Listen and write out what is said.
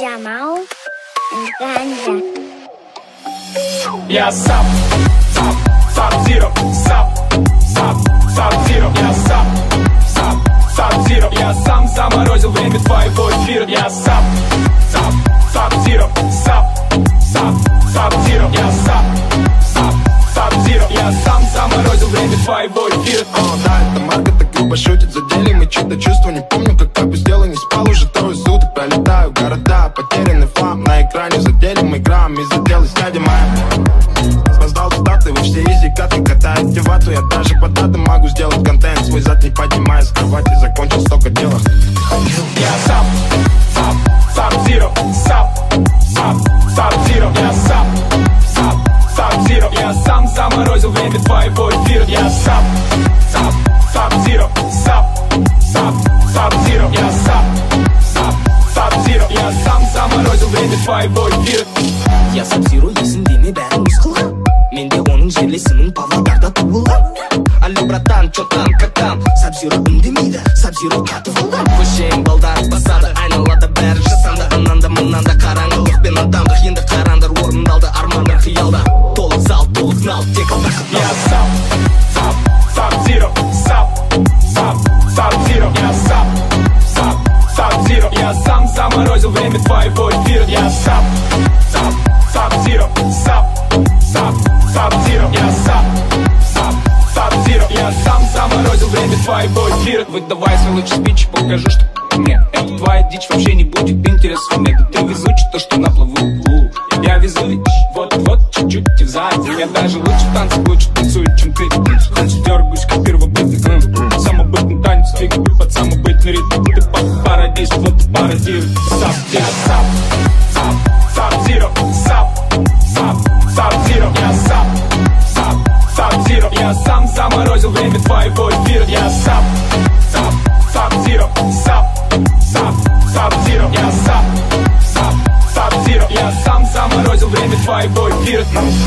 Jamal Ganja. Я сап, сап, сап-зиро, сап, сап, сап-зиро. Я сап, сап, сап-зиро. Я сам заморозил время твоего эфира. Я сап, сап, сап-зиро, сап, сап, сап-зиро. Я сап, сап, сап-зиро. Я сам заморозил время твоего эфира. Да, это Марка так грубо шутит, задели мы чьи-то чувства. Не помню, как так сделал, не спал уже трое суток. Пролетаю города, потерянный флаг на экране. Задели мы грамм и заделась дядя моя. Создал статы, вы все изи, каты, катаете вату. Я даже по датам могу сделать контент. Свой зад не поднимая с кровати, закончил столько дела. Я сап, сап, сап-зиро, сап, сап, сап-зиро. Я сап, сап, сап-зиро. Я сам заморозил время твоего эфира. Я сап, сап, сап-зиро, сап, сап, сап-зиро. Я сап, сап, сап-зиро. Я сам заморозил время твоего эфира. Я сап-зиро есімдеме бәріміз қылған. Менде оның жерлесімін Павлодарда туылған. Алло, братан, чё там, как там? Сап-зиро үндемейді, сап-зиро қатып алған. Көшең балдар басады, айналада бәрі жасанды. Ананда мұнанда қараңғылық пен адамдық. Енді қарандар орындалды, армандар қиялда. Толық зал, толық нал, тек бақыт. Я сап, сап, сап-зиро, сап, сап, сап-зиро. Я сап, сап, сап-зиро. Я сам заморозил время твоего эфира. Я сап, сап, сап-зиро, сап, сап, сап-зиро. Я сап, сап, сап-зиро. Я сам заморозил время твоего эфира. Выдавай свой лучший спич, покажу, что мне твоя дичь вообще не будет интересна. Мне ты везучий, то что на плаву. Я везу, вот-вот, чуть-чуть и сзади. Я даже лучше в танцах, лучше танцую, чем ты. Танцую, дергаюсь, как первобытный. Самобытный танец, двигаю под самобытный ритм. Ты пародист, вот ты пародируй. Сап, я сап, сап, сап-зиро, сап, сап, сап-зиро. Я сап, сап, сап-зиро. Я сам заморозил время твоего эфира. Я сап, сап, сап-зиро, сап, сап, сап-зиро. Я сап, сап, сап-зиро. Я сам заморозил время твоего эфира.